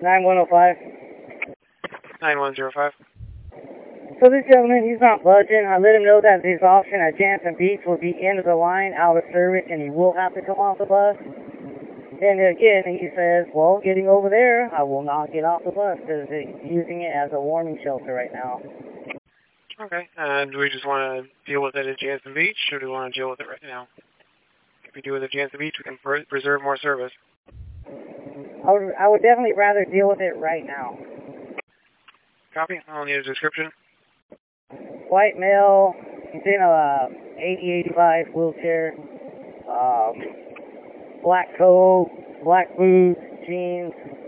9105. 9105. So this gentleman, he's not budging. I let him know that his option at Jansen Beach will be end of the line, out of service, and he will have to come off the bus. And again, he says, well, getting over there, I will not get off the bus because he's using it as a warming shelter right now. Okay. Do we just want to deal with it at Jansen Beach, or do we want to deal with it right now? If we do it at Jansen Beach, we can preserve more service. I would definitely rather deal with it right now. Copy. I'll need a description. White male, he's in a 80-85 wheelchair, black coat, black boots, jeans,